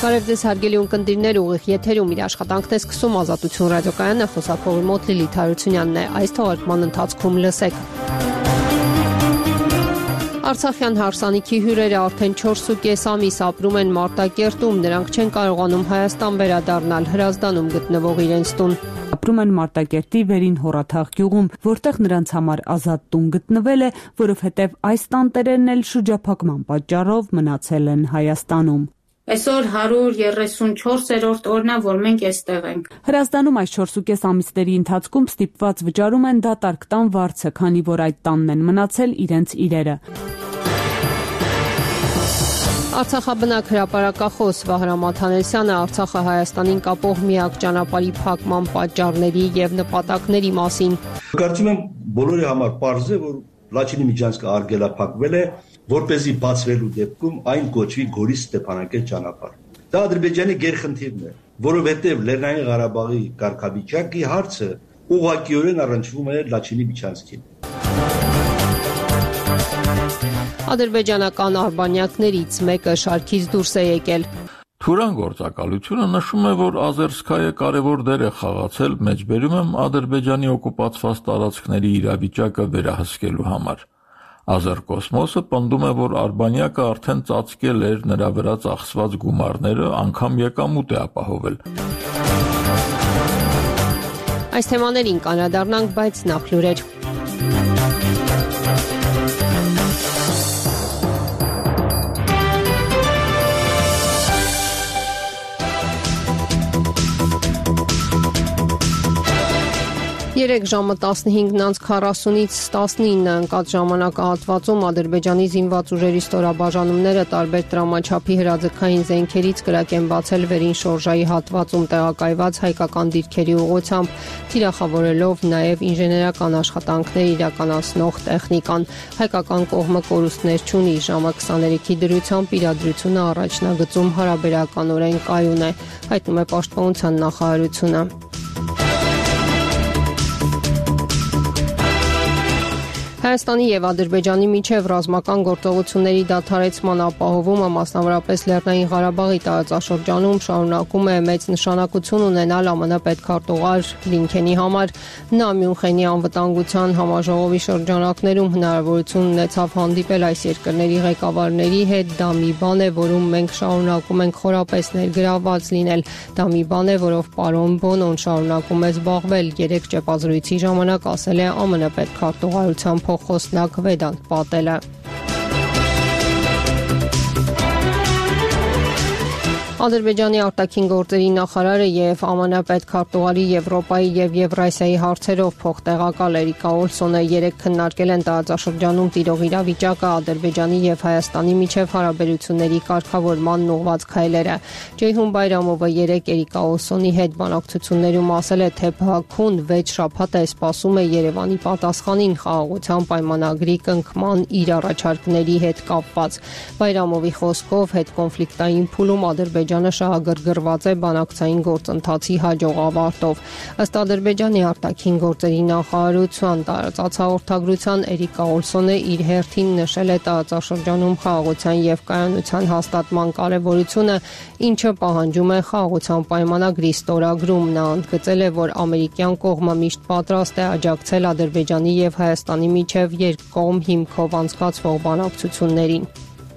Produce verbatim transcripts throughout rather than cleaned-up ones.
Բարև ձեզ հարգելի ունկնդիրներ, ուղիղ եթերում իր աշխատանքն է սկսում Ազատություն ռադիոկայանը, խոսափողի մոտ Լիլիթ Հարությունյանն է։ Այս թողարկման ընթացքում լսեք. Արցախյան հարսանիքի հյուրերը արդեն չորսուկես ամիս ապրում են Մարտակերտում, նրանք չեն կարողանում Հայաստան վերադառնալ, Հրազդանում գտնվող իրենց տուն։ Ապրում են Մարտակերտի Վերին Հորաթաղ գյուղում, որտեղ նրանց համար ազատ տուն գտնվել է, որովհետև այս տանտերերն էլ շրջափակման պատճառով մնացել են Հայաստանում։ Այսօր հարյուր երեսունչորսերորդ օրն է, որ մենք այստեղ ենք։ Հրազդանում այս չորսուկես ամիսների ընթացքում ստիպված վճարում են դատարկ տան վարձը, քանի որ այդ տանն են մնացել իրենց իրերը։ Արցախաբնակ հրապարակախոս Վահրամ Աթանեսյանը Արցախը Հայաստանին կապող միակ ճանապարհի փակման պատճառների եւ նպատակների մասին։ Կարծում եմ բոլորի համար պարզ է, որ Լաչինի միջանցքը արգելափակվել է, որպեսզի բացվելու դեպքում այն կոչվի Գորիս Ստեփանակերտ ճանապարհ։ Դա Ադրբեջանի գերխնդիրն է, որովհետև Լեռնային Ղարաբաղի կարգավիճակի հարցը ուղղակիորեն առնչվում է Լաչինի միջանցքին։ Ադրբեջանական արբանյակներից մեկը շարքից դուրս է եկել։ Թուրան գործակալությունը նշում է, որ Ազերսկայը կարևոր դեր է խաղացել մեջբերում եմ Ադրբեջանի օկուպացված տարածքների իրավիճակը վերահսկելու համար։ Ազերկոսմոսը պնդում է, որ Արբանյակը արդեն ծածկել էր նրա վրա ծախսված գումարները, անգամ եկամուտ է ապահովել։ Այս թեմաներին կանրադառնանք, բայց նախ լուրեր։ Երեկ ժամը տասնհինգ քառասունից տասնինը ընկած ժամանակահատվածում Ադրբեջանի զինված ուժերի ստորաբաժանումները տարբեր տրամաչափի հրաձգային զենքերից կրակ են բացել Վերին շորժայի հատվածում տեղակայված հայկական դիրքերի ուղղությամբ, թիրախավորելով նաև ինժեներական աշխատանքներ իրականացնող տեխնիկան։ Հայկական կողմը կորուստներ չունի, ժամը քսաներեքի դրությամբ իրադրությունը առաջնագծում հարաբերականորեն կայուն է, հայտնում է Պաշտպանության նախարարությունը։ Հայաստանի եւ Ադրբեջանի միջև ռազմական գործողությունների դադարեցման ապահովումը, մասնավորապես Լեռնային Ղարաբաղի տարածաշրջանում, շարունակում է մեծ նշանակություն ունենալ ԱՄՆ պետքարտուղար Բլինքենի համար։ Նա Մյունխենի անվտանգության համաժողովի շրջանակներում հնարավորություն ունեցավ հանդիպել այս երկրների ղեկավարների հետ։ Դա մի բան է, որում մենք շարունակում ենք խորապես ներգրավված լինել։ Դա մի բան է, որով պարոն Բոնոն շարունակում է զբաղվել, երեք ճեպազրույցի ժամանակ ասել է ԱՄՆ պետքարտուղարության խոսնակ Վեդանտ Պատելը։ Ադրբեջանի արտաքին գործերի նախարարը եւ ԱՄՆ պետքարտուղարի Եվրոպայի եւ Եվրասիայի հարցերով փոխտեղակալ Էրիկա Օլսոնը երեկ քննարկել են տարածաշրջանում տիրող իրավիճակը, Ադրբեջանի եւ Հայաստանի միջև հարաբերությունների կարգավորման ուղղված քայլերը։ Ջեյհուն Բայրամովը երեկ Էրիկա Օլսոնի հետ բանակցություններում ասել է, թե Բաքուն վեց շաբաթ է սպասում է Երևանի պատասխանին խաղաղության պայմանագրի կնքման իր առաջարկների հետ կապված։ Բայրամովի խոսքով հետկոնֆլիկտային փուլում Ադրբեջանը Ադրբեջանը շահագրգռված է բանակցային գործընթացի հաջող ավարտով։ Ըստ Ադրբեջանի արտաքին գործերի նախարարության տարածած հաղորդագրության Էրիկա Օլսոնը իր հերթին նշել է տարածաշրջանում խաղաղության եւ կայունության հաստատման կարեւորությունը, ինչը պահանջում է խաղաղության պայմանագրի ստորագրում։ Նա ընդգծել է, որ ամերիկյան կողմը միշտ պատրաստ է աջակցել Ադրբեջանի եւ Հայաստանի միջև երկկողմ հիմքով անցկացվող բանակցություններին։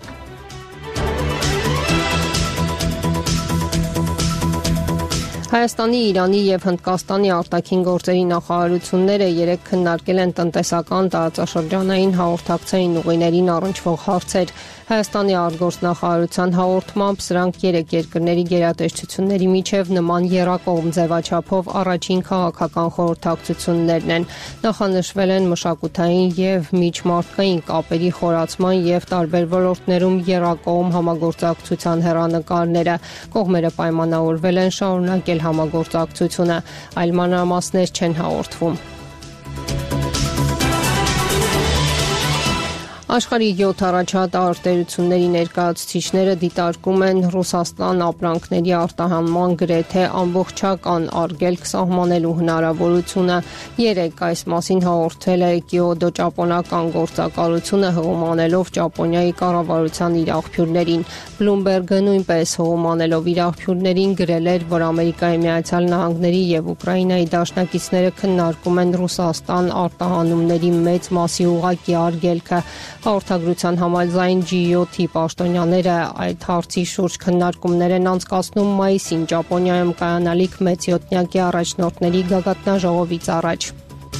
Հայաստանի, Իրանի եւ Հնդկաստանի արտաքին գործերի նախարարությունները երեկ քննարկել են տնտեսական տարածաշրջանային հաղորդակցային ուղիներին առնչվող հարցեր։ Հայաստանի արտգործնախարարության հաղորդմամբ սրանք երեք երկրների գերատեսչությունների միջև նման եռակողմ ձևաչափով առաջին քաղաքական խորհրդակցություններն են։ Նախանշվել են մշակութային եւ միջմարտկային կապերի խորացման եւ տարբեր ոլորտներում եռակողմ համագործակցության հեռանկարները։ Կողմերը պայմանավորվել են շարունակել համագործակցությունը, այլ մանրամասներ չեն հաղորդվում։ Աշխարհի յոթ առաջատ արտերությունների ներկայացուցիչները դիտարկում են Ռուսաստան ապրանքների արտահանման գրեթե ամբողջական արգելք սահմանելու հնարավորությունը։ Երեկ այս մասին հաղորդել է Կիոտո ճապոնական գործակալությունը հղումանելով Ճապոնիայի կառավարության իր աղբյուրներին։ Bloomberg-ը նույնպես հղումանելով իր աղբյուրներին գրել էր, որ Ամերիկայի Միացյալ Նահանգների եւ Ուկրաինայի դաշնակիցները քննարկում են Ռուսաստան արտահանումների մեծ մասի ուղղակի արգելքը։ Հաղորդագրության համաձայն Ջի յոթի պաշտոնյաները այդ հարցի շուրջ քննարկումներ են անցկացնում մայիսին Ճապոնիայում կայանալիք մեծ յոթնյակի առաջնորդների գագաթնաժողովից առաջ։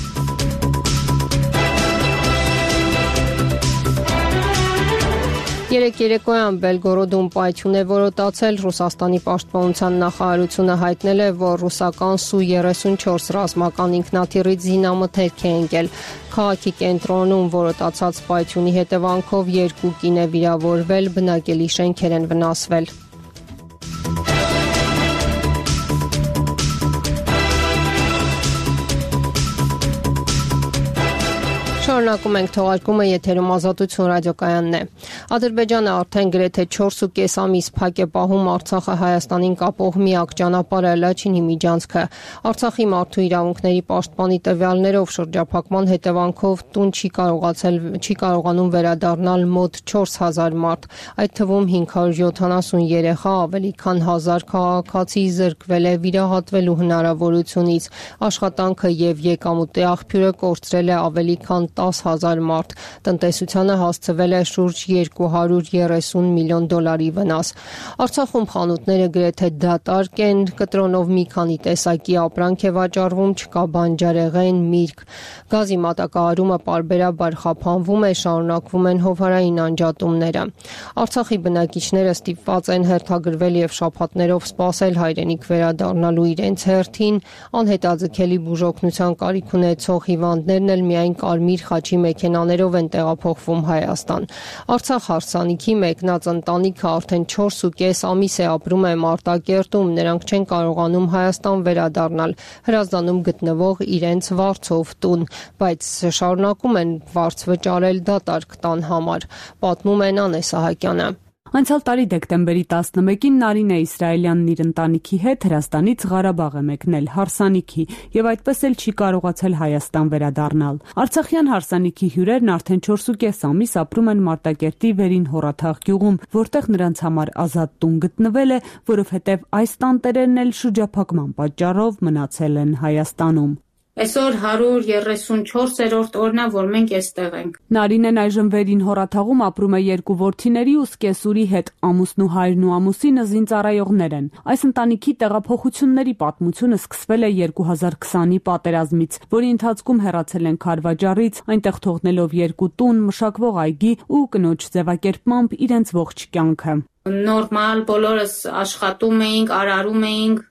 Երեկ երեկոյան Բելգորոդում պայթյուն է որոտացել։ Ռուսաստանի պաշտպանության նախարարությունը հայտնել է, որ ռուսական Սու երեսունչորս ռազմական ինքնաթիռից զինամթերք է ընկել։ Քաղաքի կենտրոնում որոտացած պայթյունի հետևանքով երկու կին է վիրավորվել, բնակելի շենքեր են վնասվել։ Շարունակում ենք թողարկումը, եթերում Ազատություն ռադիոկայանն է։ Ադրբեջանը արդեն գրեթե չորս ու կես ամիս փակ է պահում Արցախը Հայաստանին կապող միակ ճանապարհը Լաչինի միջանցքը։ Արցախի մարդու իրավունքների պաշտպանի տվյալներով շրջափակման հետևանքով տուն չի կարողացել չի կարողանում վերադառնալ մոտ չորս հազար մարդ, այդ թվում հինգ հարյուր յոթանասուն երեխա, ավելի քան հազար քաղաքացի զրկվել է վիրահատվելու հնարավորությունից։ Աշխատանքը եւ եկամուտի աղբյուրը կորցրել է ավելի քան տասը հազար մարդ, տնտեսությանը հասցվել է շուրջ երկու հարյուր երեսուն միլիոն դոլարի վնաս։ Արցախում խանութները գրեթե դատարկ են, կտրոնով մի քանի տեսակի ապրանք է վաճառվում, չկա բանջարեղեն, միրգ։ Գազի մատակարարումը պարբերաբար խափանվում է, շարունակվում են հովհարային անջատումները։ Արցախի բնակիչները ստիպված են հերթագրվել եւ շաբաթներով սպասել հայրենիք վերադառնալու իրենց հերթին, անհետաձգելի բուժօգնության կարիք ունեցող հիվանդներն էլ միայն կարմիր խաչի մեքենաներով են տեղափոխվում Հայաստան։ Արցախ հարսանիքի մեկնած ընտանիքը արդեն չորս ու կես ամիս է ապրում է Մարտակերտում, նրանք չեն կարողանում Հայաստան վերադառնալ, Հրազդանում գտնվող իրենց վարձով տուն, բայց շարունակում են վարձ վճարել դատարկ տան համար, պատմում է Նանե Սահակյանը։ Անցյալ տարի դեկտեմբերի տասնմեկին Նարինե Իսրայելյանն իր ընտանիքի հետ Հրազդանից Ղարաբաղ է մեկնել հարսանիքի եւ այդպես էլ չի կարողացել Հայաստան վերադառնալ։ Արցախյան հարսանիքի հյուրերն արդեն չորս ու կես ամիս ապրում են Մարտակերտի Վերին Հորաթաղ գյուղում, որտեղ նրանց համար ազատ տուն գտնվել է, որովհետեւ այս տանտերերն էլ շրջափակման պատճառով մնացել են Հայաստանում։ Այսօր հարյուր երեսունչորսերորդ օրն է, որ մենք այստեղ ենք։ Նարինեն այժմ Վերին Հորաթաղում ապրում է երկու որդիների ու սկեսուրի հետ, ամուսնու հայրն ու ամուսինը զինծառայողներ են։ Այս ընտանիքի տեղափոխությունների պատմությունը սկսվել է երկու հազար քսանի պատերազմից, որի ընթացքում հեռացել են Քարվաճառից, այնտեղ թողնելով երկու տուն, մշակվող այգի ու կնոջ ձևակերպմամբ իրենց ողջ կյանքը։ Նորմալ բոլորս աշխատում էինք, արարում էինք։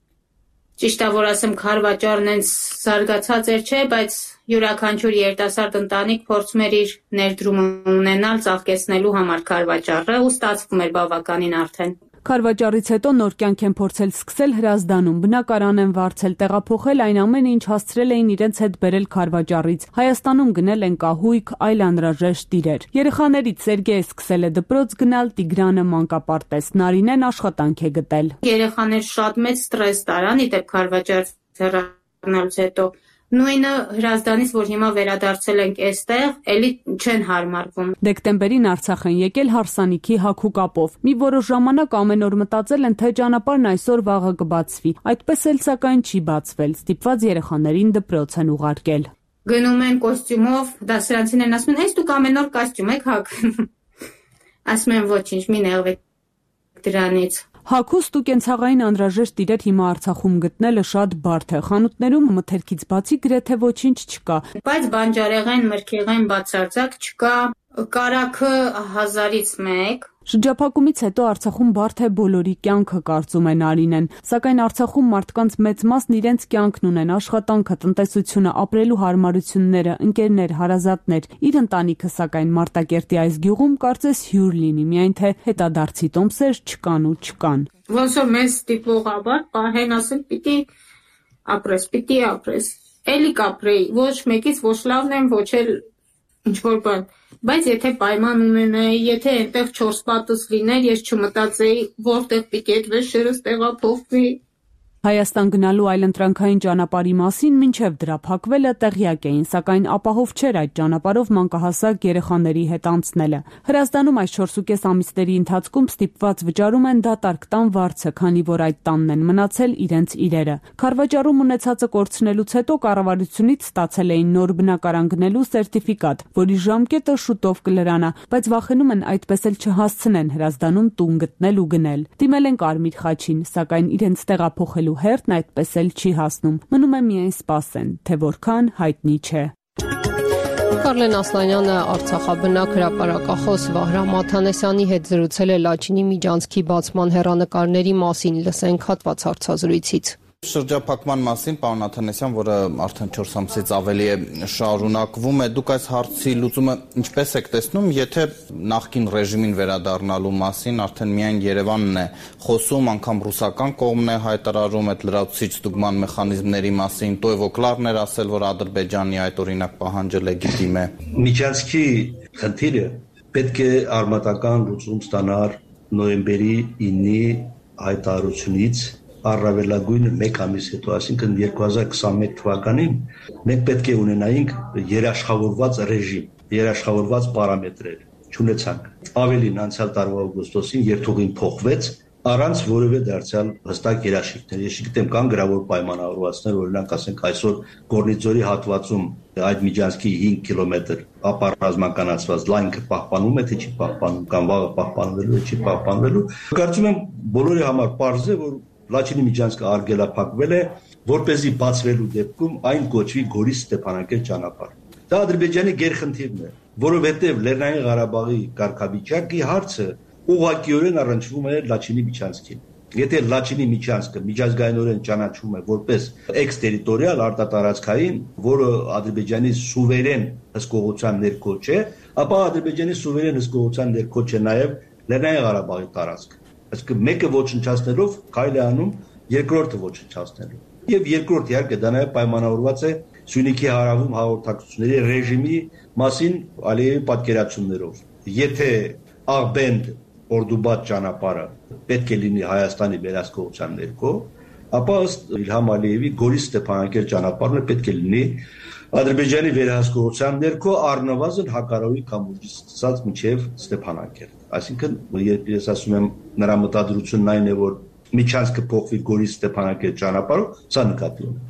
Ճիշտ է, որ ասեմ Քարվաճառն հենց զարգացած էր, չէ, բայց յուրաքանչյուր երիտասարդ ընտանիք փորձում էր իր ներդրումը ունենալ, ծաղկեցնելու համար Քարվաճառը ու ստացվում էր բավականին արդեն։ Քարվաճառից հետո նոր կյանք են փորձել սկսել Հրազդանում, բնակարան են վարձել, տեղափոխել այն ամենը, ինչ հասցրել էին իրենց հետ բերել Քարվաճառից։ Հայաստանում գնել են կահույք, այլ անհրաժեշտ իրեր։ Երեխաներից Սերգեյը սկսել է դպրոց գնալ, Տիգրանը մանկապարտեզ, Նարինեն աշխատանք է գտել։ Երեխաներ շատ մեծ ստրես տարան, իդեպ Քարվաճառից հեռանալուց հետո նույնը Հրազդանից, որ հիմա վերադարձել ենք այստեղ, էլի չեն հարմարվում։ Դեկտեմբերին Արցախ են եկել հարսանիքի հագուկապով։ Մի որոշ ժամանակ ամեն օր մտածել են, թե ճանապարհն այսօր վաղը կբացվի։ Այդպես էլ սակայն չի բացվել։ Ստիպված երեխաներին դպրոց են ուղարկել։ Գնում են կոստյումով, դասարանցին են ասում, հենց դուք ամեն օր կոստյում եք հագնում։ Ասում են ոչինչ, մի նեղվեք դրանից։ Հագուստ ու կենցաղային անհրաժեշտ իրեր հիմա Արցախում գտնելը շատ բարդ է։ Խանութներում մթերքից բացի գրեթե ոչինչ չկա։ Բայց բանջարեղեն, մրգեղեն բացարձակ չկա, կարագը հազարից մեկ։ Շրջափակումից հետո Արցախում բարդ է բոլորի կյանքը, կարծում է Նարինեն, սակայն Արցախում մարդկանց մեծ մասն իրենց կյանքն ունեն, աշխատանքը, տնտեսությունը, ապրելու հարմարությունները, ընկերներ, հարազատներ։ Իր ընտանիքը սակայն Մարտակերտի այս գյուղում կարծես հյուր լինի, միայն թե հետադարձի տոմսեր չկան ու չկան։ Ոնց որ մեզ ստիպողաբար պահեն ասել պիտի ապրես, պիտի ապրես։ Էլի կապրեի, ոչ մեկից ոչ լավն եմ, ոչ էլ ինչ-որ բան, բայց եթե պայման ունենայի, եթե այնտեղ չորս պատս լիներ, ես չմտածեի, որտեղ պիտի այդ վեշերս տեղափոխվի։ Հայաստան գնալու այլընտրանքային ճանապարհի մասին մինչև դրա փակվելը տեղյակ էին, սակայն ապահով չէր այդ ճանապարհով մանկահասակ երեխաների հետ անցնելը։ Հրազդանում այս չորսուկես ամիսների ընթացքում ստիպված վճարում են դատարկ տան վարձը, քանի որ այդ տանն են մնացել իրենց իրերը։ Քարվաճառում ունեցածը կորցնելուց հետո կառավարությունից ստացել էին նոր բնակարան գնելու սերտիֆիկատ, որի ժամկետը շուտով կլրանա, բայց վախենում են այդպես էլ չհասցնեն Հրազդանում տուն գտնել ու գնել։ Դիմել են Կարմիր խաչին, սակայն իրենց տեղափոխելու հերթն այդպես էլ չի հասնում։ Մնում է միայն սպասեն, թե որքան հայտնի չէ։ Կարլեն Ասլանյանը Արցախաբնակ հրապարակախոս Վահրամ Աթանեսյանի հետ զրուցել է Լաչինի միջանցքի բացման հեռանկարների մասին, լսենք հատված հարցազրույցից։ Շրջափակման մասին, պարոն Աթանեսյան, որը արդեն չորս ամսից ավելի է շարունակվում է, դուք այս հարցի լուծումը ինչպես եք տեսնում, եթե նախկին ռեժիմին վերադառնալու մասին արդեն միայն Երևանն է խոսում, անգամ ռուսական կողմն է հայտարարում այդ լրացուցիչ ստուգման մեխանիզմների մասին, Տոևոկլարն էր ասել, որ Ադրբեջանի այդ օրինակ պահանջը լեգիտիմ է։ Միջանցքի խնդիրը պետք է արմատական լուծում ստանար նոյեմբերի ինի հայտարարությունից առավելագույն մեկ ամիս հետո, այսինքն երկու հազար քսանմեկ թվականին մենք պետք է ունենայինք երաշխավորված ռեժիմ, երաշխավորված պարամետրեր, չունեցանք։ Ավելին անցյալ տարվա օգոստոսին երթուղին փոխվեց առանց որևէ դարձյալ հստակ երաշխիքներ։ Ես չգիտեմ, կան գրավոր պայմանավորվածներ, օրինակ ասենք այսօր Գորնիձորի հատվածում այդ միջանցքի հինգ կիլոմետր ապառազմականացված լայնքը պահպանում է, թե չի պահպանում, կամ վաղը պահպանվելու է, չի պահպանվելու։ Կարծում եմ բոլորի համար պարզ է, որ Լաչինի միջանցքը արգելափակվել է, որպեսզի բացվելու դեպքում այն կոչվի Գորիս-Ստեփանակերտ ճանապարհ։ Դա Ադրբեջանի գերխնդիրն է, որովհետև Լեռնային Ղարաբաղի կարգավիճակի հարցը ուղղակիորեն առնչվում է Լաչինի միջանցքին։ Եթե Լաչինի միջանցքը միջազգայինորեն ճանաչվում է որպես էքստերիտորիալ արտատարածքային, որը Ադրբեջանի սուվերեն հսկողության ներքո չէ, ապա Ադրբեջանի սուվերեն հսկողության ներքո չէ նաև Լեռնային Ղարաբաղի տարածքը։ Այսինքն մեկը ոչնչացնելով քայլ է անում երկրորդը ոչնչացնելու։ Եվ երկրորդ իհարկե դա նաև պայմանավորված է Սյունիքի հարավում հաղորդակցությունների ռեժիմի մասին Ալիևի պատկերացումներով։ Եթե Աղբենդ Օրդուբադ ճանապարհը պետք է լինի Հայաստանի վերահսկողության ներքո, ապա ըստ Իլհամ Ալիևի Գորիս-Ստեփանակերտ ճանապարհը պետք է լինի Ադրբեջանի վերահսկողության ներքո առնվազն հակառակի կամուրջից սկսած մինչև Ստեփանակերտ։ Այսինքն, ես ասում եմ, նրա մտադրությունն այն է, որ միջանցքը փոխվի Գորիս-Ստեփանակերտ ճանապարհով, սա նկատի ունեմ։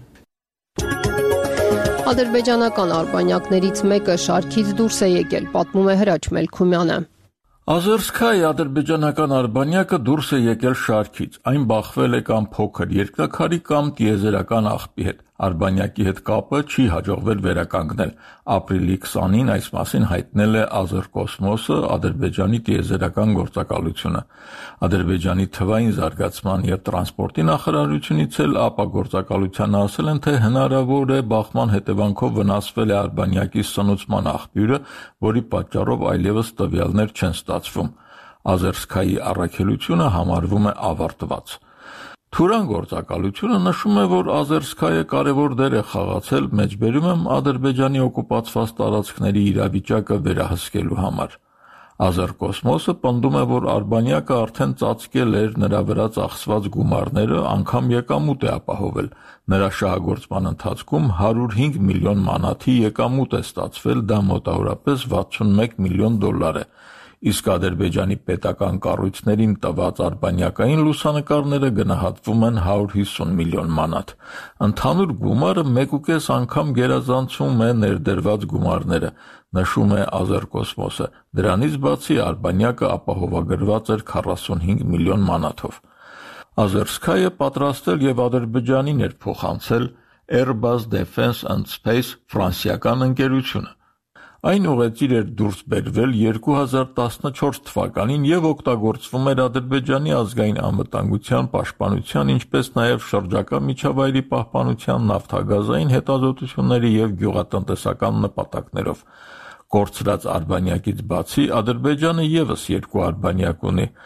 Ադրբեջանական արբանյակներից մեկը շարքից դուրս է եկել, պատմում է Հրաչ Մելքումյանը։ Ազերսկայի ադրբեջանական արբանյակը դուրս է եկել շարքից, այն բախվել է կամ փոքր երկնաքարի կամ տիեզերական աղբի հետ, արբանյակի հետ կապը չի հաջողվել վերականգնել, ապրիլի քսանին այս մասին հայտնել է Ազերկոսմոսը, Ադրբեջանի տիեզերական գործակալությունը, Ադրբեջանի թվային զարգացման և տրանսպորտի նախարարությունից էլ ԱՊԱ գործակալությանը ասել են, թե հնարավոր է բախման հետևանքով վնասվել է արբանյակի սնուցման աղբյուրը, որի պատճառով այլևս տվյալներ չեն ստացվում, Ազերսկայի առաքելությունը համարվում է ավարտված։ Թուրան գործակալությունը նշում է, որ Ազերսկայը կարևոր դեր է խաղացել մեջբերում եմ Ադրբեջանի օկուպացված տարածքների իրավիճակը վերահսկելու համար։ Ազերկոսմոսը պնդում է, որ արբանյակը արդեն ծածկել էր նրա վրա ծախսված գումարները, անգամ եկամուտ է ապահովել։ Նրա շահագործման ընթացքում հարյուր հինգ միլիոն մանաթի եկամուտ է ստացվել, դա մոտավորապես վաթսունմեկ միլիոն դոլար է։ Իսկ Ադրբեջանի պետական կառույցներին տված արբանյակային լուսանկարները գնահատվում են հարյուր հիսուն միլիոն մանաթ։ Ընդհանուր գումարը մեկուկես անգամ գերազանցում է ներդրված գումարները, նշում է Ազերկոսմոսը։ Դրանից բացի արբանյակը ապահովագրված էր քառասունհինգ միլիոն մանաթով։ Ազերսկայը պատրաստել եւ Ադրբեջանին էր փոխանցել Airbus Defence and Space ֆրանսիական ընկերությունը։ Այն ուղեծիր էր դուրս բերվել երկու հազար տասնչորս թվականին և օգտագործվում էր Ադրբեջանի ազգային անվտանգության պաշտպանության, ինչպես նաև շրջակա միջավայրի պահպանության, նավթագազային հետազոտությունների և գյուղատնտեսական նպատակներով։ Կորցրած արբանյակից բացի Ադրբեջանը ևս երկու արբանյակ ունի։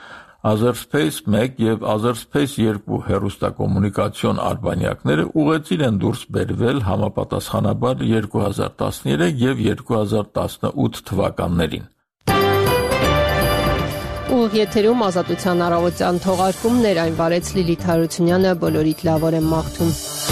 Azerspace մեկ եւ Azerspace երկու հեռուստակոմունիկացիոն արբանյակները ուղեծիր են դուրս բերվել համապատասխանաբար երկու հազար տասներեք եւ երկու հազար տասնութ թվականներին։ Ուղիղ եթերում Ազատության առավոտյան թողարկումներ, այն վարեց Լիլիթ Հարությունյանը, բոլորիդ լավ օր եմ մաղթում։